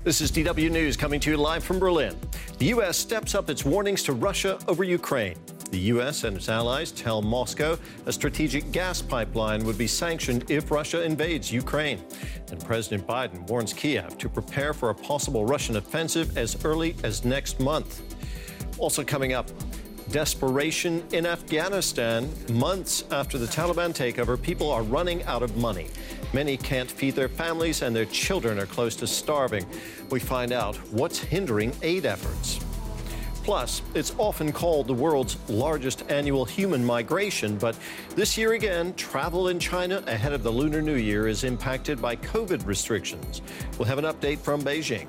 This is DW News coming to you live from Berlin. The U.S. steps up its warnings to Russia over Ukraine. The U.S. and its allies tell Moscow a strategic gas pipeline would be sanctioned if Russia invades Ukraine. And President Biden warns Kiev to prepare for a possible Russian offensive as early as next month. Also coming up, desperation in Afghanistan. Months after the Taliban takeover, people are running out of money. Many can't feed their families and their children are close to starving. We find out what's hindering aid efforts. Plus, it's often called the world's largest annual human migration, but this year again, travel in China ahead of the Lunar New Year is impacted by COVID restrictions. We'll have an update from Beijing.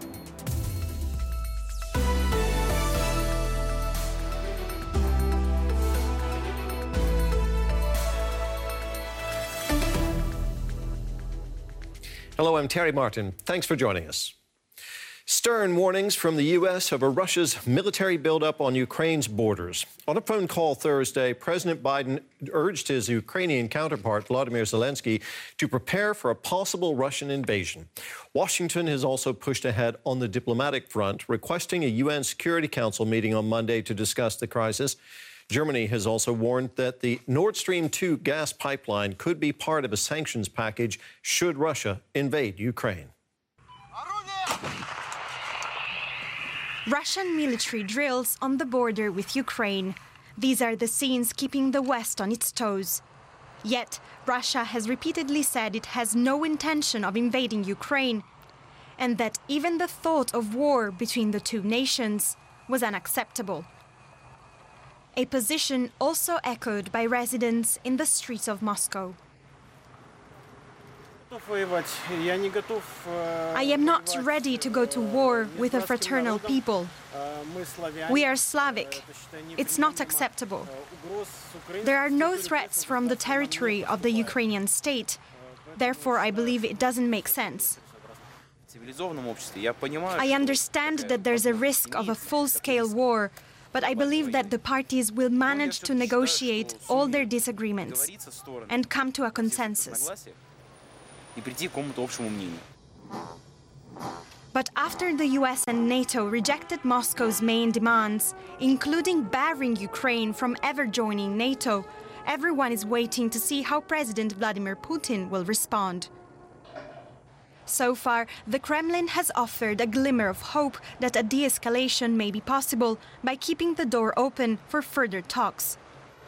Hello, I'm Terry Martin. Thanks for joining us. Stern warnings from the U.S. over Russia's military buildup on Ukraine's borders. On a phone call Thursday, President Biden urged his Ukrainian counterpart, Volodymyr Zelensky, to prepare for a possible Russian invasion. Washington has also pushed ahead on the diplomatic front, requesting a UN Security Council meeting on Monday to discuss the crisis. Germany has also warned that the Nord Stream 2 gas pipeline could be part of a sanctions package should Russia invade Ukraine. Russian military drills on the border with Ukraine. These are the scenes keeping the West on its toes. Yet, Russia has repeatedly said it has no intention of invading Ukraine, and that even the thought of war between the two nations was unacceptable. A position also echoed by residents in the streets of Moscow. I am not ready to go to war with a fraternal people. We are Slavic. It's not acceptable. There are no threats from the territory of the Ukrainian state. Therefore, I believe it doesn't make sense. I understand that there's a risk of a full-scale war, but I believe that the parties will manage to negotiate all their disagreements and come to a consensus. But after the US and NATO rejected Moscow's main demands, including barring Ukraine from ever joining NATO, everyone is waiting to see how President Vladimir Putin will respond. So far, the Kremlin has offered a glimmer of hope that a de-escalation may be possible by keeping the door open for further talks.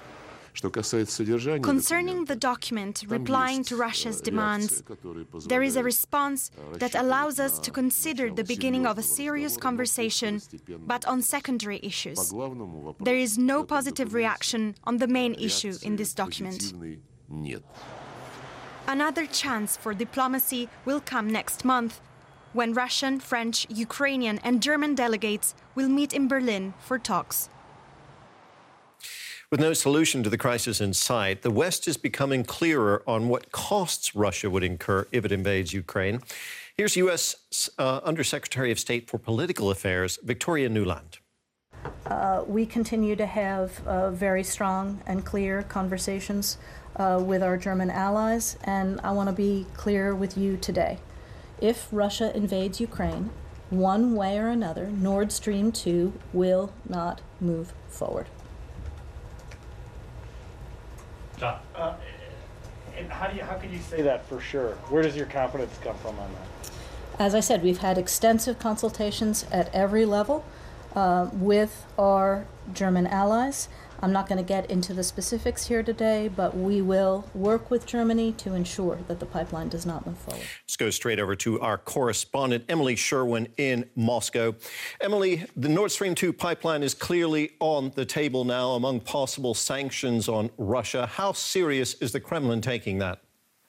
Concerning the document replying to Russia's demands, there is a response that allows us to consider the beginning of a serious conversation, but on secondary issues. There is no positive reaction on the main issue in this document. Another chance for diplomacy will come next month, when Russian, French, Ukrainian and German delegates will meet in Berlin for talks. With no solution to the crisis in sight, the West is becoming clearer on what costs Russia would incur if it invades Ukraine. Here's U.S. Undersecretary of State for Political Affairs, Victoria Nuland. We continue to have very strong and clear conversations with our German allies, and I want to be clear with you today. If Russia invades Ukraine, one way or another, Nord Stream 2 will not move forward. John, and how can you say that for sure? Where does your confidence come from on that? As I said, we've had extensive consultations at every level with our German allies. I'm not going to get into the specifics here today, but we will work with Germany to ensure that the pipeline does not move forward. Let's go straight over to our correspondent, Emily Sherwin in Moscow. Emily, the Nord Stream 2 pipeline is clearly on the table now among possible sanctions on Russia. How serious is the Kremlin taking that?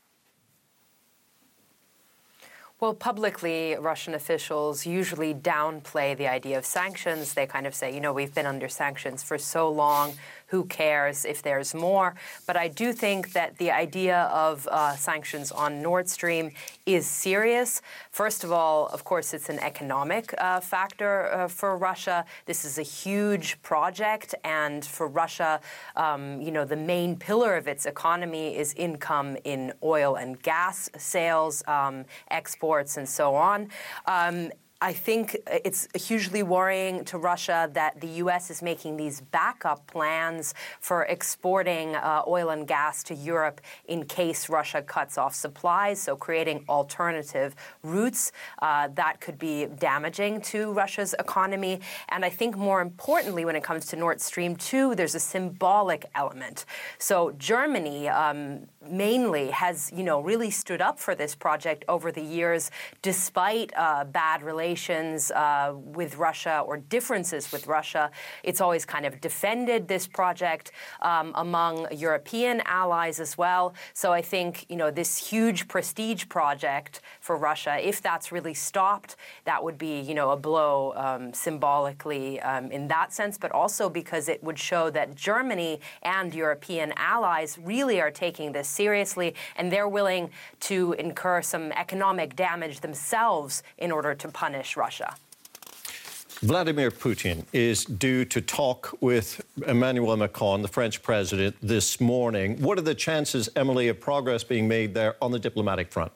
Well, publicly, Russian officials usually downplay the idea of sanctions. They kind of say, you know, we've been under sanctions for so long. Who cares if there's more? But I do think that the idea of sanctions on Nord Stream is serious. First of all, of course, it's an economic factor for Russia. This is a huge project. And for Russia, you know, the main pillar of its economy is income in oil and gas sales, exports, and so on. I think it's hugely worrying to Russia that the U.S. is making these backup plans for exporting oil and gas to Europe in case Russia cuts off supplies, so creating alternative routes that could be damaging to Russia's economy. And I think more importantly, when it comes to Nord Stream 2, there's a symbolic element. So Germany mainly has, really stood up for this project over the years, despite bad relations with Russia or differences with Russia. It's always kind of defended this project among European allies as well. So I think, this huge prestige project for Russia, if that's really stopped, that would be, a blow symbolically in that sense, but also because it would show that Germany and European allies really are taking this seriously, and they're willing to incur some economic damage themselves in order to punish Russia. Vladimir Putin is due to talk with Emmanuel Macron, the French president, this morning. What are the chances, Emily, of progress being made there on the diplomatic front?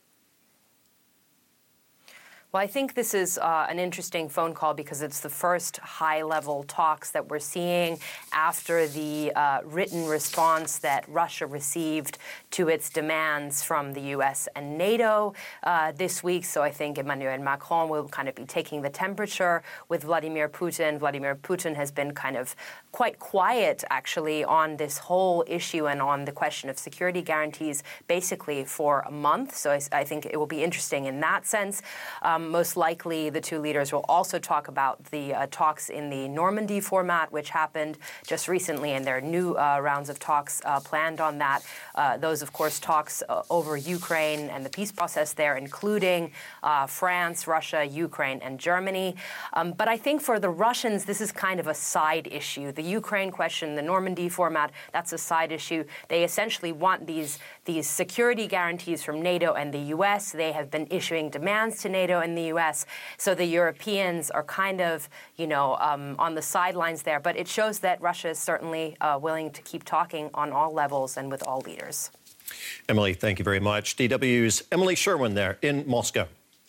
Well, I think this is an interesting phone call because it's the first high-level talks that we're seeing after the written response that Russia received to its demands from the U.S. and NATO this week. So I think Emmanuel Macron will kind of be taking the temperature with Vladimir Putin. Vladimir Putin has been kind of quite quiet, actually, on this whole issue and on the question of security guarantees basically for a month. So I think it will be interesting in that sense. Most likely, the two leaders will also talk about the talks in the Normandy format, which happened just recently, and there are new rounds of talks planned on that. Those, of course, talks over Ukraine and the peace process there, including France, Russia, Ukraine, and Germany. But I think for the Russians, this is kind of a side issue. The Ukraine question, the Normandy format, that's a side issue. They essentially want these security guarantees from NATO and the U.S. They have been issuing demands to NATO and the U.S. So the Europeans are kind of, on the sidelines there. But it shows that Russia is certainly willing to keep talking on all levels and with all leaders. Emily, thank you very much. DW's Emily Sherwin there in Moscow.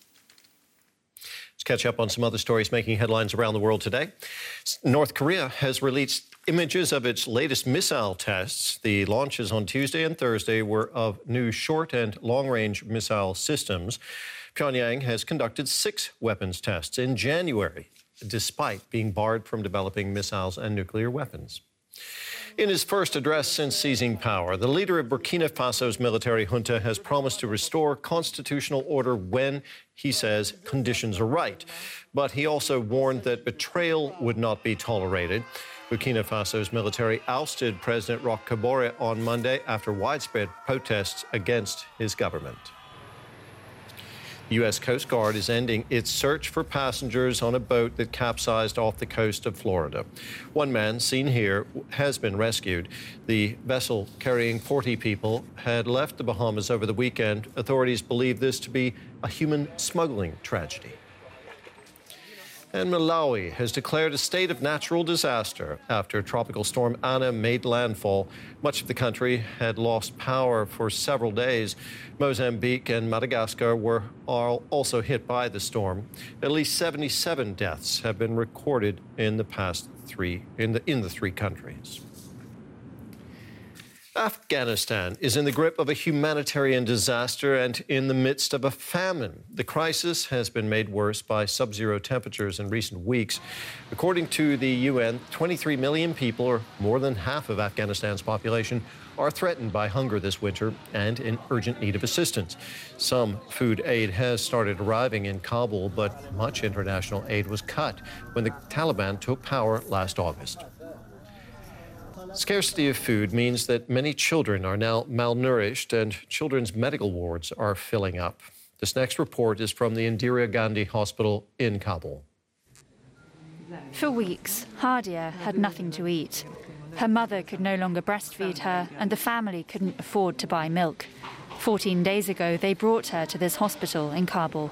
Let's catch up on some other stories making headlines around the world today. North Korea has released images of its latest missile tests. The launches on Tuesday and Thursday were of new short and long-range missile systems. Pyongyang has conducted 6 weapons tests in January, despite being barred from developing missiles and nuclear weapons. In his first address since seizing power, the leader of Burkina Faso's military junta has promised to restore constitutional order when, he says, conditions are right. But he also warned that betrayal would not be tolerated. Burkina Faso's military ousted President Roch Kabore on Monday after widespread protests against his government. The U.S. Coast Guard is ending its search for passengers on a boat that capsized off the coast of Florida. One man, seen here, has been rescued. The vessel carrying 40 people had left the Bahamas over the weekend. Authorities believe this to be a human smuggling tragedy. And Malawi has declared a state of natural disaster after Tropical Storm Ana made landfall. Much of the country had lost power for several days. Mozambique and Madagascar are also hit by the storm. At least 77 deaths have been recorded in the past in the 3 countries. Afghanistan is in the grip of a humanitarian disaster and in the midst of a famine. The crisis has been made worse by sub-zero temperatures in recent weeks. According to the UN, 23 million people, or more than half of Afghanistan's population, are threatened by hunger this winter and in urgent need of assistance. Some food aid has started arriving in Kabul, but much international aid was cut when the Taliban took power last August. Scarcity of food means that many children are now malnourished and children's medical wards are filling up. This next report is from the Indira Gandhi Hospital in Kabul. For weeks, Hadia had nothing to eat. Her mother could no longer breastfeed her and the family couldn't afford to buy milk. 14 days ago, they brought her to this hospital in Kabul.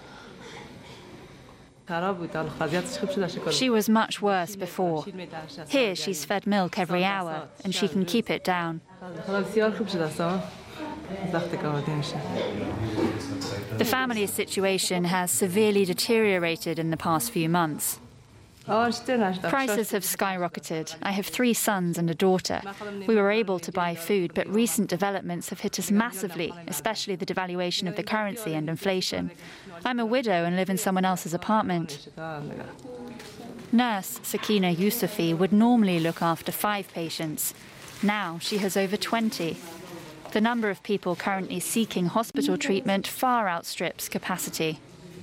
She was much worse before. Here she's fed milk every hour and she can keep it down. The family's situation has severely deteriorated in the past few months. Prices have skyrocketed. I have 3 sons and a daughter. We were able to buy food, but recent developments have hit us massively, especially the devaluation of the currency and inflation. I'm a widow and live in someone else's apartment. Nurse Sakina Yusufi would normally look after 5 patients. Now she has over 20. The number of people currently seeking hospital treatment far outstrips capacity.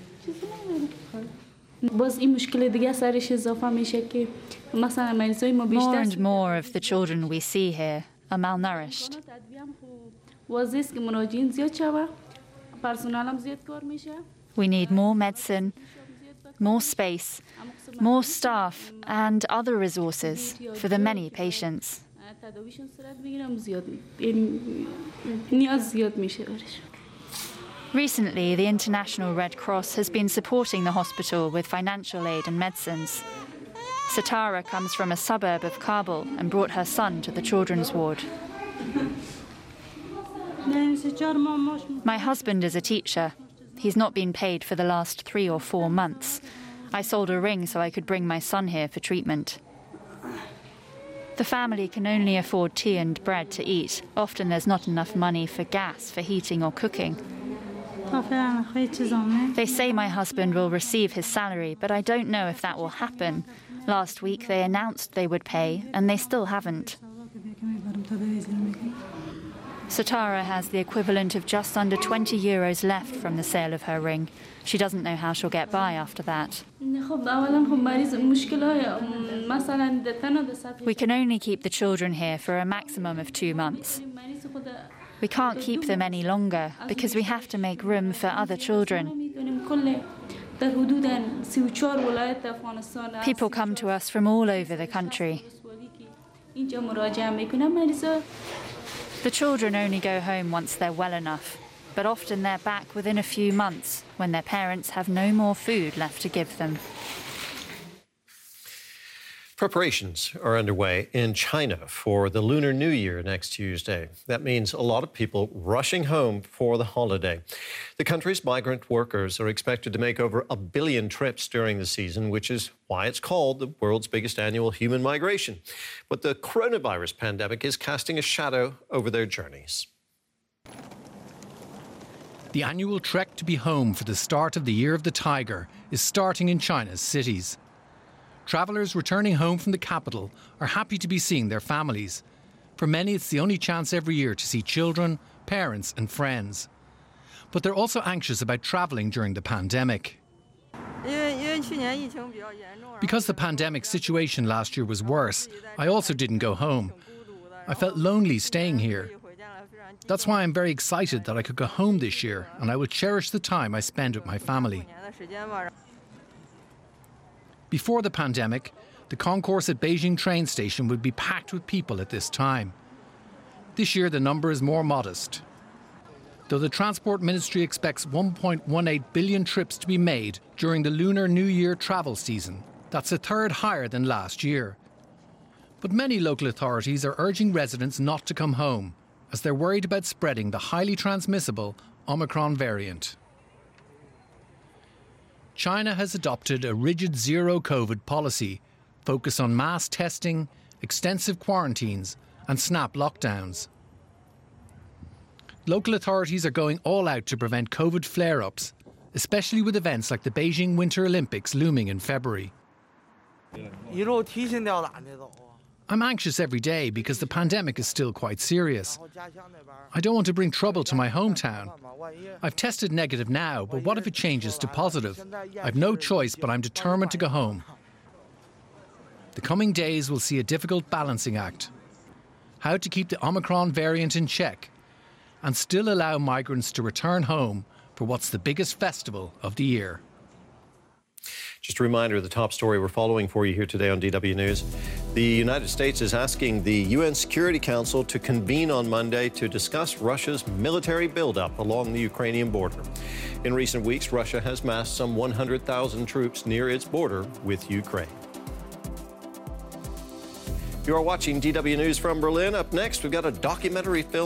More and more of the children we see here are malnourished. We need more medicine, more space, more staff and other resources for the many patients. Recently, the International Red Cross has been supporting the hospital with financial aid and medicines. Satara comes from a suburb of Kabul and brought her son to the children's ward. My husband is a teacher. He's not been paid for the last 3 or 4 months. I sold a ring so I could bring my son here for treatment. The family can only afford tea and bread to eat. Often there's not enough money for gas, for heating or cooking. They say my husband will receive his salary, but I don't know if that will happen. Last week they announced they would pay, and they still haven't. Satara has the equivalent of just under 20 euros left from the sale of her ring. She doesn't know how she'll get by after that. We can only keep the children here for a maximum of 2 months. We can't keep them any longer because we have to make room for other children. People come to us from all over the country. The children only go home once they're well enough, but often they're back within a few months when their parents have no more food left to give them. Preparations are underway in China for the Lunar New Year next Tuesday. That means a lot of people rushing home for the holiday. The country's migrant workers are expected to make over 1 billion trips during the season, which is why it's called the world's biggest annual human migration. But the coronavirus pandemic is casting a shadow over their journeys. The annual trek to be home for the start of the Year of the Tiger is starting in China's cities. Travellers returning home from the capital are happy to be seeing their families. For many, it's the only chance every year to see children, parents and friends. But they're also anxious about travelling during the pandemic. Because the pandemic situation last year was worse, I also didn't go home. I felt lonely staying here. That's why I'm very excited that I could go home this year, and I will cherish the time I spend with my family. Before the pandemic, the concourse at Beijing train station would be packed with people at this time. This year the number is more modest. Though the Transport Ministry expects 1.18 billion trips to be made during the Lunar New Year travel season, that's a third higher than last year. But many local authorities are urging residents not to come home, as they're worried about spreading the highly transmissible Omicron variant. China has adopted a rigid zero-COVID policy, focused on mass testing, extensive quarantines and snap lockdowns. Local authorities are going all out to prevent COVID flare-ups, especially with events like the Beijing Winter Olympics looming in February. I'm anxious every day because the pandemic is still quite serious. I don't want to bring trouble to my hometown. I've tested negative now, but what if it changes to positive? I've no choice, but I'm determined to go home. The coming days will see a difficult balancing act. How to keep the Omicron variant in check and still allow migrants to return home for what's the biggest festival of the year. Just a reminder of the top story we're following for you here today on DW News. The United States is asking the UN Security Council to convene on Monday to discuss Russia's military buildup along the Ukrainian border. In recent weeks, Russia has massed some 100,000 troops near its border with Ukraine. You are watching DW News from Berlin. Up next, we've got a documentary film